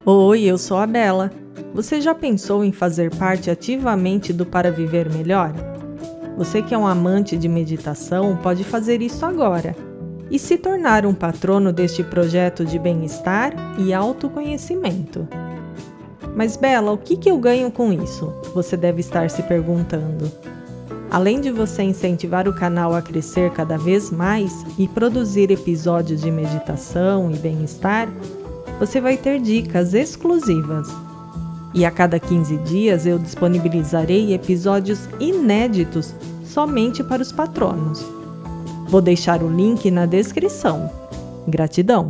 Oi, eu sou a Bela. Você já pensou em fazer parte ativamente do Para Viver Melhor? Você que é um amante de meditação pode fazer isso agora e se tornar um patrono deste projeto de bem-estar e autoconhecimento. Mas Bela, o que eu ganho com isso? Você deve estar se perguntando. Além de você incentivar o canal a crescer cada vez mais e produzir episódios de meditação e bem-estar, você vai ter dicas exclusivas. E a cada 15 dias eu disponibilizarei episódios inéditos somente para os patronos. Vou deixar o link na descrição. Gratidão!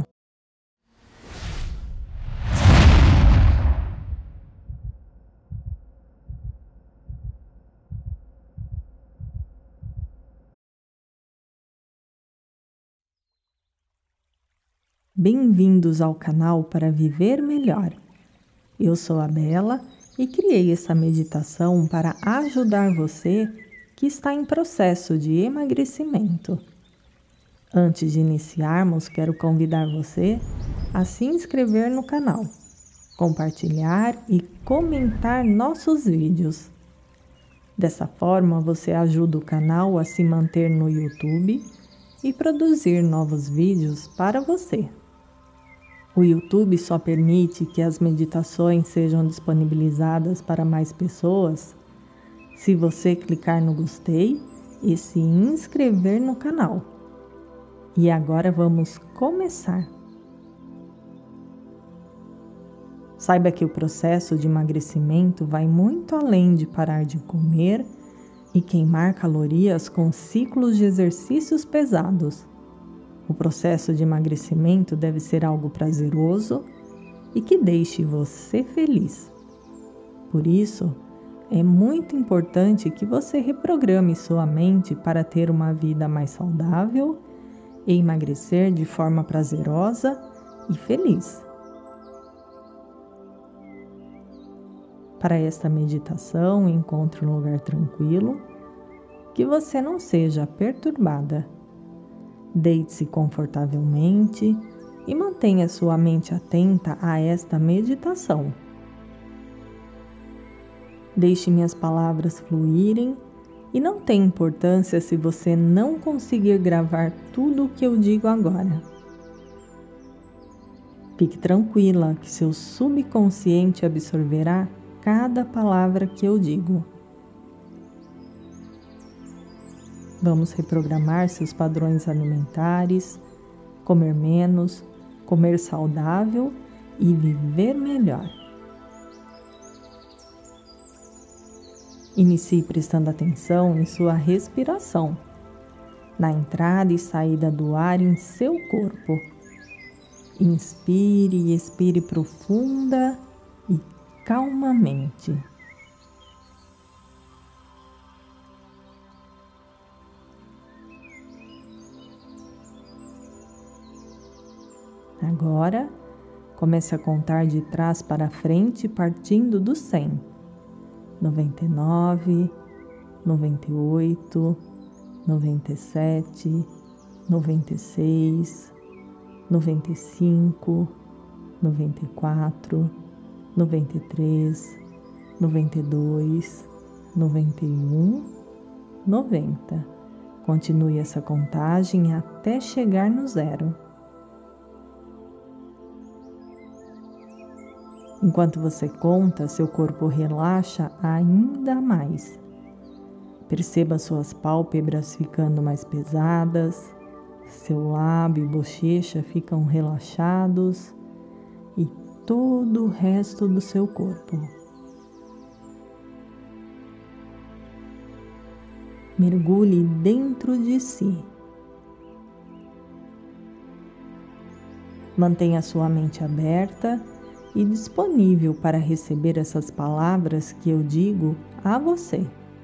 Bem-vindos ao canal Para Viver Melhor. Eu sou a Bela e criei essa meditação para ajudar você que está em processo de emagrecimento. Antes de iniciarmos, quero convidar você a se inscrever no canal, compartilhar e comentar nossos vídeos. Dessa forma, você ajuda o canal a se manter no YouTube e produzir novos vídeos para você. O YouTube só permite que as meditações sejam disponibilizadas para mais pessoas se você clicar no gostei e se inscrever no canal. E agora vamos começar. Saiba que o processo de emagrecimento vai muito além de parar de comer e queimar calorias com ciclos de exercícios pesados. O processo de emagrecimento deve ser algo prazeroso e que deixe você feliz. Por isso, é muito importante que você reprograme sua mente para ter uma vida mais saudável e emagrecer de forma prazerosa e feliz. Para esta meditação, encontre um lugar tranquilo, que você não seja perturbada. Deite-se confortavelmente e mantenha sua mente atenta a esta meditação. Deixe minhas palavras fluírem e não tem importância se você não conseguir gravar tudo o que eu digo agora. Fique tranquila que seu subconsciente absorverá cada palavra que eu digo. Vamos reprogramar seus padrões alimentares, comer menos, comer saudável e viver melhor. Inicie prestando atenção em sua respiração, na entrada e saída do ar em seu corpo. Inspire e expire profunda e calmamente. Agora, comece a contar de trás para frente, partindo do 100. 99, 98, 97, 96, 95, 94, 93, 92, 91, 90. Continue essa contagem até chegar no 0. Enquanto você conta, seu corpo relaxa ainda mais. Perceba suas pálpebras ficando mais pesadas, seu lábio e bochecha ficam relaxados e todo o resto do seu corpo. Mergulhe dentro de si. Mantenha sua mente aberta e disponível para receber essas palavras que eu digo a você.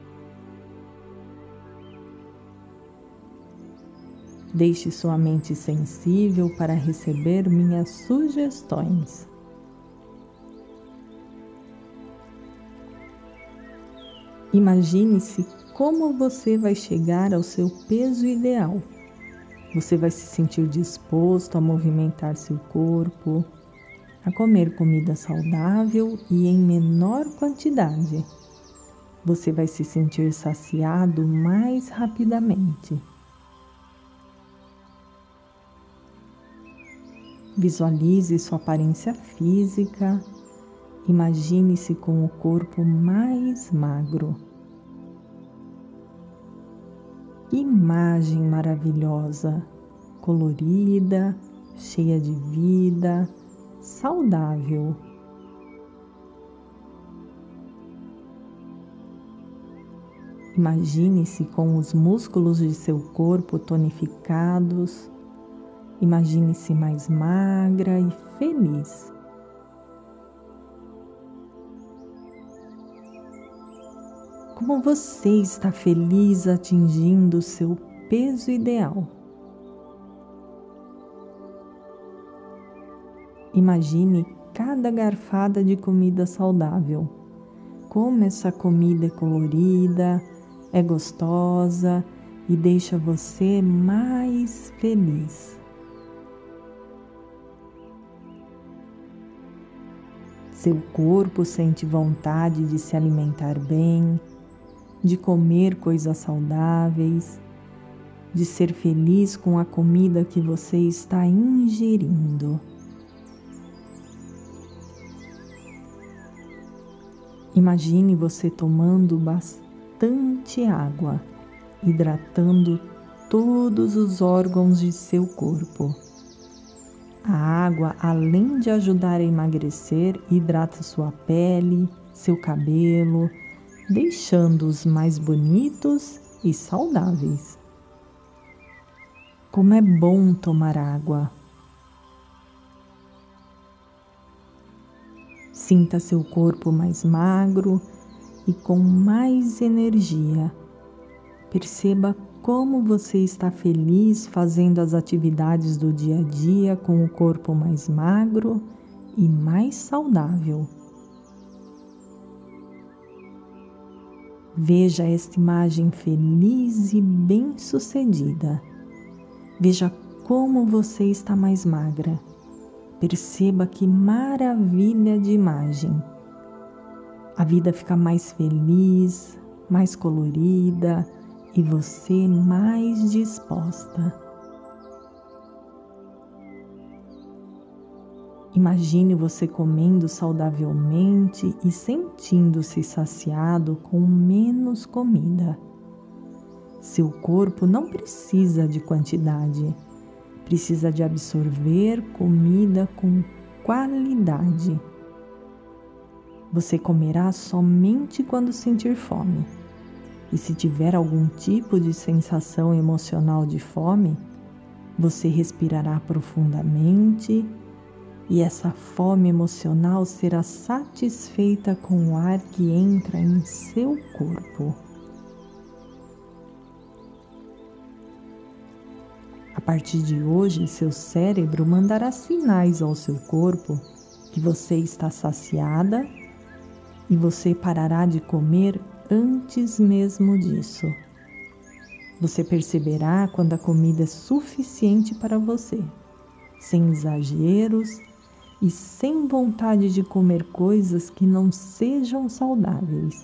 Deixe sua mente sensível para receber minhas sugestões. Imagine-se como você vai chegar ao seu peso ideal. Você vai se sentir disposto a movimentar seu corpo, a comer comida saudável e em menor quantidade. Você vai se sentir saciado mais rapidamente. Visualize sua aparência física. Imagine-se com o corpo mais magro. Que imagem maravilhosa, colorida, cheia de vida, saudável. Imagine-se com os músculos de seu corpo tonificados. Imagine-se mais magra e feliz. Como você está feliz atingindo o seu peso ideal? Imagine cada garfada de comida saudável. Como essa comida é colorida, é gostosa e deixa você mais feliz. Seu corpo sente vontade de se alimentar bem, de comer coisas saudáveis, de ser feliz com a comida que você está ingerindo. Imagine você tomando bastante água, hidratando todos os órgãos de seu corpo. A água, além de ajudar a emagrecer, hidrata sua pele, seu cabelo, deixando-os mais bonitos e saudáveis. Como é bom tomar água! Sinta seu corpo mais magro e com mais energia. Perceba como você está feliz fazendo as atividades do dia a dia com o corpo mais magro e mais saudável. Veja esta imagem feliz e bem-sucedida. Veja como você está mais magra. Perceba que maravilha de imagem. A vida fica mais feliz, mais colorida e você mais disposta. Imagine você comendo saudavelmente e sentindo-se saciado com menos comida. Seu corpo não precisa de quantidade, precisa de absorver comida com qualidade. Você comerá somente quando sentir fome. E se tiver algum tipo de sensação emocional de fome, você respirará profundamente e essa fome emocional será satisfeita com o ar que entra em seu corpo. A partir de hoje, seu cérebro mandará sinais ao seu corpo que você está saciada e você parará de comer antes mesmo disso. Você perceberá quando a comida é suficiente para você, sem exageros e sem vontade de comer coisas que não sejam saudáveis.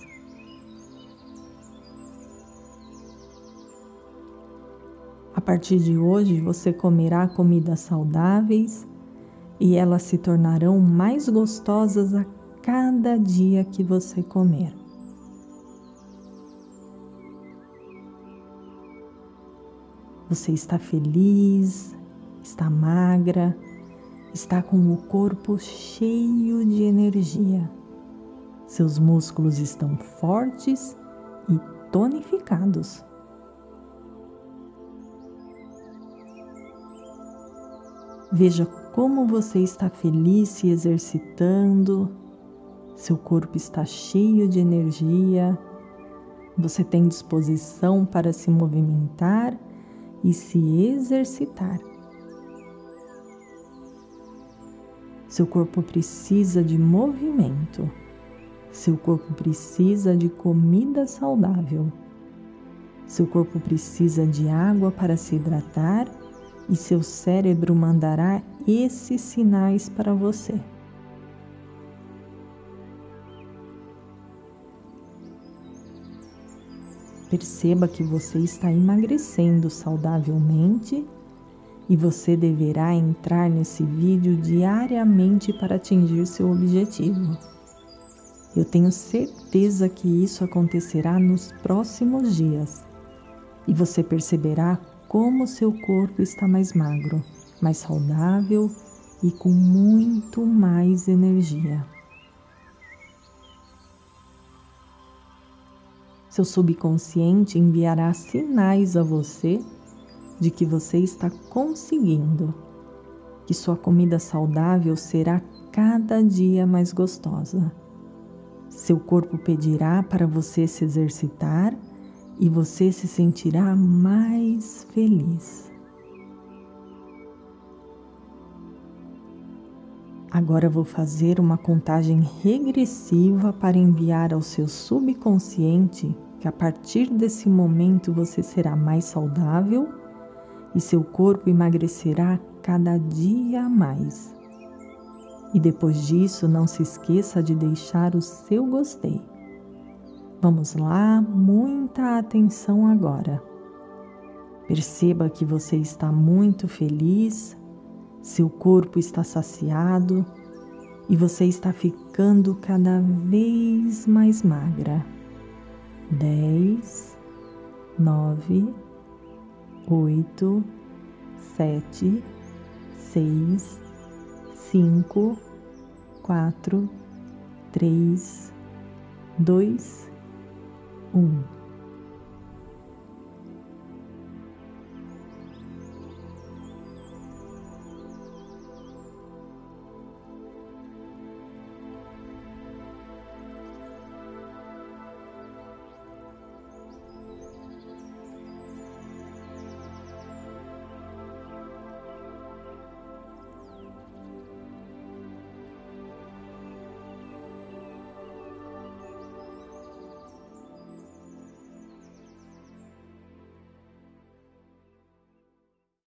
A partir de hoje, você comerá comidas saudáveis e elas se tornarão mais gostosas a cada dia que você comer. Você está feliz, está magra, está com o corpo cheio de energia. Seus músculos estão fortes e tonificados. Veja como você está feliz se exercitando, seu corpo está cheio de energia, você tem disposição para se movimentar e se exercitar. Seu corpo precisa de movimento, seu corpo precisa de comida saudável, seu corpo precisa de água para se hidratar e seu cérebro mandará esses sinais para você. Perceba que você está emagrecendo saudavelmente e você deverá entrar nesse vídeo diariamente para atingir seu objetivo. Eu tenho certeza que isso acontecerá nos próximos dias e você perceberá como seu corpo está mais magro, mais saudável e com muito mais energia. Seu subconsciente enviará sinais a você de que você está conseguindo, que sua comida saudável será cada dia mais gostosa. Seu corpo pedirá para você se exercitar e você se sentirá mais feliz. Agora vou fazer uma contagem regressiva para enviar ao seu subconsciente que a partir desse momento você será mais saudável e seu corpo emagrecerá cada dia mais. E depois disso, não se esqueça de deixar o seu gostei. Vamos lá, muita atenção agora. Perceba que você está muito feliz, seu corpo está saciado e você está ficando cada vez mais magra. 10, 9, 8, 7, 6, 5, 4, 3, 2, 1.